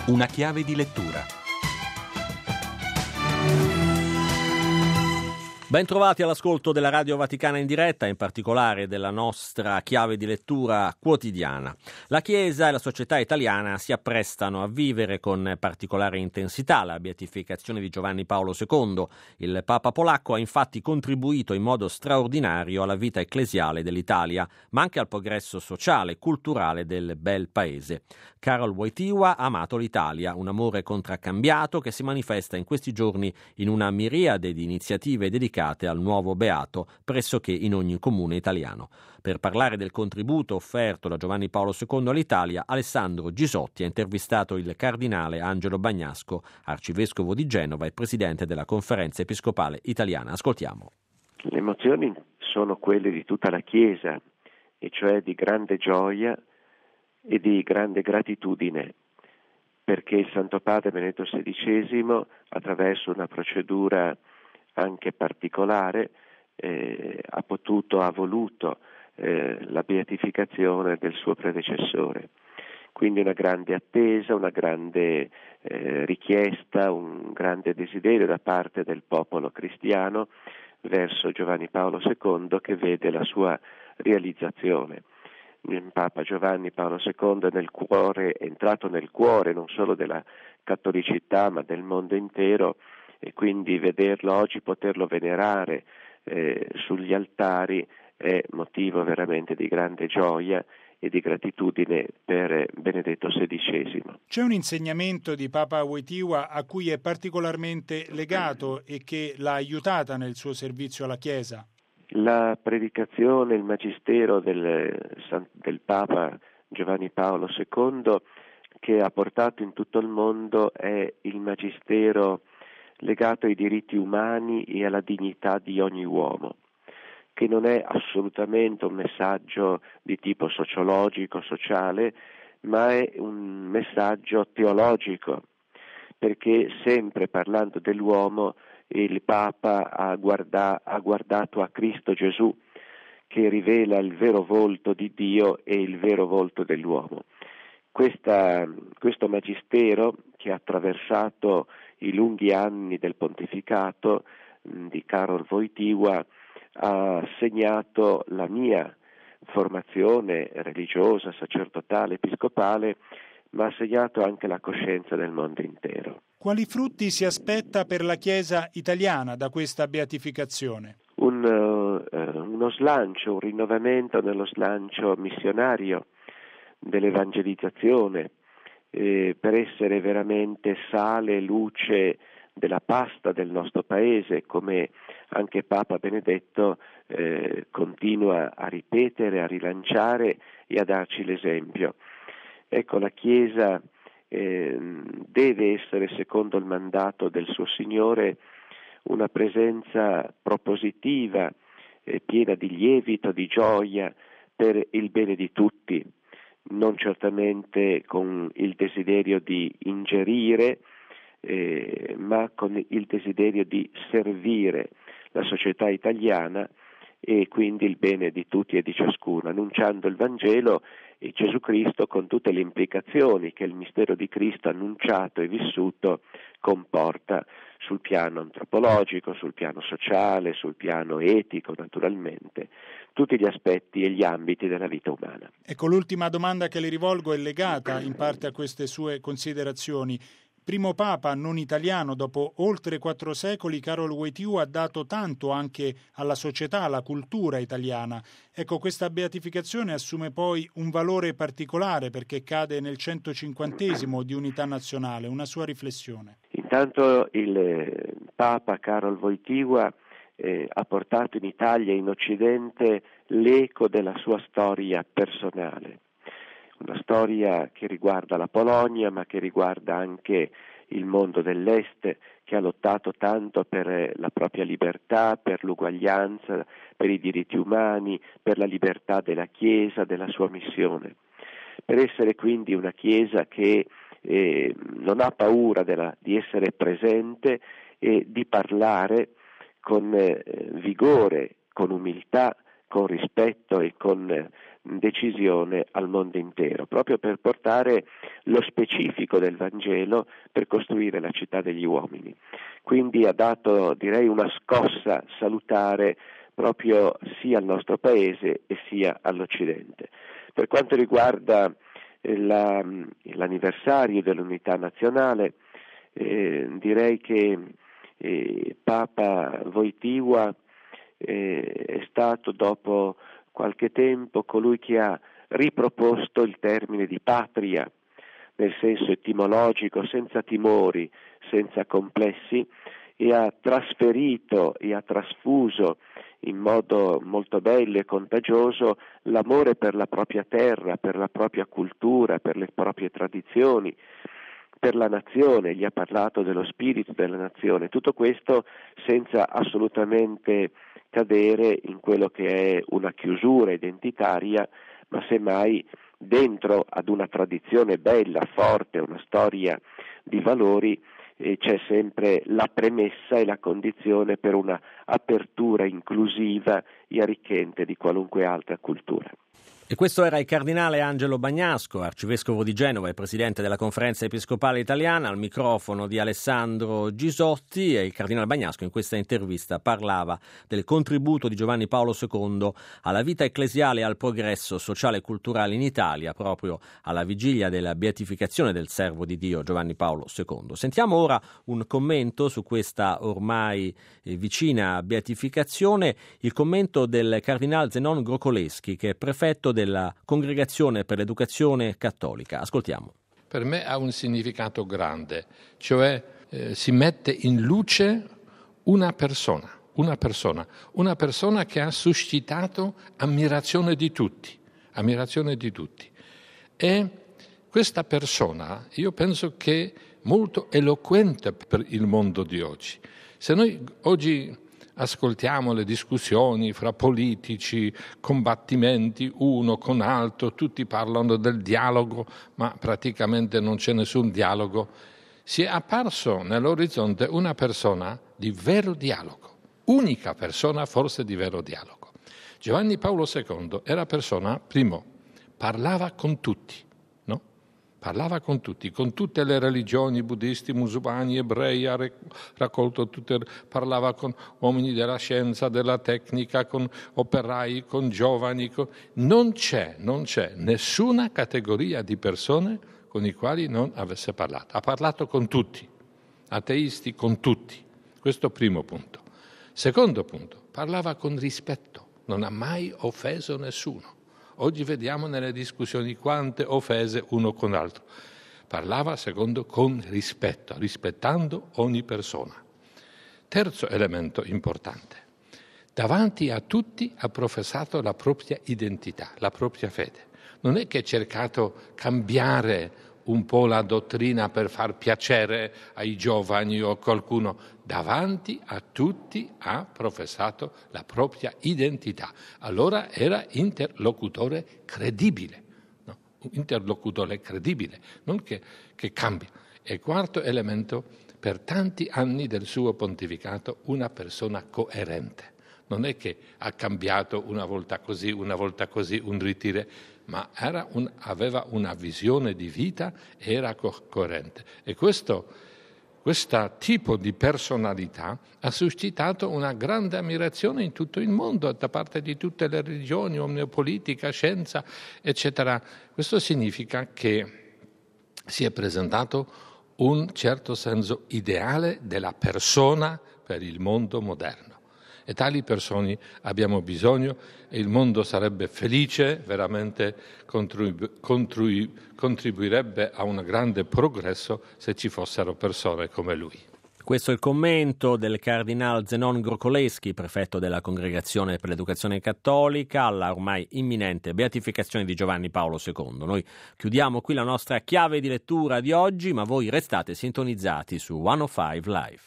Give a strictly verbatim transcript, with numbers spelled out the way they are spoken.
Una chiave di lettura. Ben trovati all'ascolto della Radio Vaticana in diretta, in particolare della nostra chiave di lettura quotidiana. La Chiesa e la società italiana si apprestano a vivere con particolare intensità la beatificazione di Giovanni Paolo secondo. Il Papa polacco ha infatti contribuito in modo straordinario alla vita ecclesiale dell'Italia, ma anche al progresso sociale e culturale del bel paese. Karol Wojtyła ha amato l'Italia, un amore contraccambiato che si manifesta in questi giorni in una miriade di iniziative dedicate al nuovo beato pressoché in ogni comune italiano. Per parlare del contributo offerto da Giovanni Paolo secondo all'Italia, Alessandro Gisotti ha intervistato il cardinale Angelo Bagnasco, arcivescovo di Genova e presidente della Conferenza Episcopale Italiana. Ascoltiamo. Le emozioni sono quelle di tutta la Chiesa, e cioè di grande gioia e di grande gratitudine, perché il Santo Padre Benedetto sedicesimo, attraverso una procedura anche particolare, eh, ha potuto, ha voluto eh, la beatificazione del suo predecessore. Quindi una grande attesa, una grande eh, richiesta, un grande desiderio da parte del popolo cristiano verso Giovanni Paolo secondo, che vede la sua realizzazione. Il Papa Giovanni Paolo secondo è nel cuore, è entrato nel cuore non solo della cattolicità ma del mondo intero, e quindi vederlo oggi, poterlo venerare eh, sugli altari è motivo veramente di grande gioia e di gratitudine per Benedetto sedicesimo. C'è un insegnamento di Papa Wojtyła a cui è particolarmente legato e che l'ha aiutata nel suo servizio alla Chiesa? La predicazione, il magistero del, del Papa Giovanni Paolo secondo, che ha portato in tutto il mondo, è il magistero legato ai diritti umani e alla dignità di ogni uomo, che non è assolutamente un messaggio di tipo sociologico, sociale, ma è un messaggio teologico, perché sempre parlando dell'uomo il Papa ha, guarda, ha guardato a Cristo Gesù, che rivela il vero volto di Dio e il vero volto dell'uomo. Questa, questo magistero, che ha attraversato i lunghi anni del pontificato mh, di Karol Wojtyła, ha segnato la mia formazione religiosa, sacerdotale, episcopale, ma ha segnato anche la coscienza del mondo intero. Quali frutti si aspetta per la Chiesa italiana da questa beatificazione? Un, uh, uno slancio, un rinnovamento nello slancio missionario dell'evangelizzazione, eh, per essere veramente sale e luce della pasta del nostro paese, come anche Papa Benedetto eh, continua a ripetere, a rilanciare e a darci l'esempio. Ecco, la Chiesa eh, deve essere, secondo il mandato del suo Signore, una presenza propositiva, eh, piena di lievito, di gioia per il bene di tutti, non certamente con il desiderio di ingerire, eh, ma con il desiderio di servire la società italiana e quindi il bene di tutti e di ciascuno, annunciando il Vangelo e Gesù Cristo con tutte le implicazioni che il mistero di Cristo annunciato e vissuto comporta sul piano antropologico, sul piano sociale, sul piano etico naturalmente, tutti gli aspetti e gli ambiti della vita umana. Ecco, l'ultima domanda che le rivolgo è legata in parte a queste sue considerazioni. Primo Papa non italiano dopo oltre quattro secoli, Karol Wojtyła ha dato tanto anche alla società, alla cultura italiana. Ecco, questa beatificazione assume poi un valore particolare perché cade nel centocinquantesimo di unità nazionale. Una sua riflessione. Intanto il Papa Karol Wojtyła eh, ha portato in Italia e in Occidente l'eco della sua storia personale. Una storia che riguarda la Polonia, ma che riguarda anche il mondo dell'Est, che ha lottato tanto per la propria libertà, per l'uguaglianza, per i diritti umani, per la libertà della Chiesa, della sua missione. Per essere quindi una Chiesa che eh, non ha paura della, di essere presente e di parlare con eh, vigore, con umiltà, con rispetto e con decisione al mondo intero, proprio per portare lo specifico del Vangelo per costruire la città degli uomini. Quindi ha dato, direi, una scossa salutare proprio sia al nostro paese e sia all'Occidente. Per quanto riguarda eh, la, l'anniversario dell'unità nazionale, eh, direi che eh, Papa Wojtyła eh, è stato dopo qualche tempo colui che ha riproposto il termine di patria nel senso etimologico, senza timori, senza complessi, e ha trasferito e ha trasfuso in modo molto bello e contagioso l'amore per la propria terra, per la propria cultura, per le proprie tradizioni, per la nazione. Gli ha parlato dello spirito della nazione, tutto questo senza assolutamente cadere in quello che è una chiusura identitaria, ma semmai dentro ad una tradizione bella, forte, una storia di valori, eh, c'è sempre la premessa e la condizione per una apertura inclusiva e arricchente di qualunque altra cultura. E questo era il cardinale Angelo Bagnasco, arcivescovo di Genova e presidente della Conferenza Episcopale Italiana, al microfono di Alessandro Gisotti. E il cardinale Bagnasco in questa intervista parlava del contributo di Giovanni Paolo secondo alla vita ecclesiale e al progresso sociale e culturale in Italia, proprio alla vigilia della beatificazione del servo di Dio Giovanni Paolo secondo. Sentiamo ora un commento su questa ormai eh, vicina beatificazione, il commento del cardinale Zenon Grocoleschi, che è prefetto della Congregazione per l'Educazione Cattolica. Ascoltiamo. Per me ha un significato grande, cioè eh, si mette in luce una persona, una persona, una persona che ha suscitato ammirazione di tutti, ammirazione di tutti. E questa persona, io penso che è molto eloquente per il mondo di oggi. Se noi oggi ascoltiamo le discussioni fra politici, combattimenti uno con l'altro, tutti parlano del dialogo, ma praticamente non c'è nessun dialogo. Si è apparso nell'orizzonte una persona di vero dialogo, unica persona forse di vero dialogo. Giovanni Paolo secondo era persona, primo, parlava con tutti, no? Parlava con tutti, con tutte le religioni, buddisti, musulmani, ebrei, ha raccolto tutte, parlava con uomini della scienza, della tecnica, con operai, con giovani. Con... Non c'è, non c'è nessuna categoria di persone con i quali non avesse parlato. Ha parlato con tutti, ateisti, con tutti. Questo primo punto. Secondo punto, parlava con rispetto, non ha mai offeso nessuno. Oggi vediamo nelle discussioni quante offese uno con l'altro. Parlava, secondo, con rispetto, rispettando ogni persona. Terzo elemento importante. Davanti a tutti ha professato la propria identità, la propria fede. Non è che ha cercato di cambiare un po' la dottrina per far piacere ai giovani o a qualcuno. Davanti a tutti ha professato la propria identità. Allora era interlocutore credibile, no? Un interlocutore credibile, non che, che cambia. E quarto elemento, per tanti anni del suo pontificato, una persona coerente. Non è che ha cambiato una volta così, una volta così, un ritiro, ma era un, aveva una visione di vita e era co- coerente. E questo, questo tipo di personalità ha suscitato una grande ammirazione in tutto il mondo, da parte di tutte le religioni, politica, scienza, eccetera. Questo significa che si è presentato un certo senso ideale della persona per il mondo moderno. E tali persone abbiamo bisogno e il mondo sarebbe felice, veramente contribu- contribu- contribuirebbe a un grande progresso se ci fossero persone come lui. Questo è il commento del cardinale Zenon Grocoleschi, prefetto della Congregazione per l'Educazione Cattolica, alla ormai imminente beatificazione di Giovanni Paolo secondo. Noi chiudiamo qui la nostra chiave di lettura di oggi, ma voi restate sintonizzati su centocinque Live.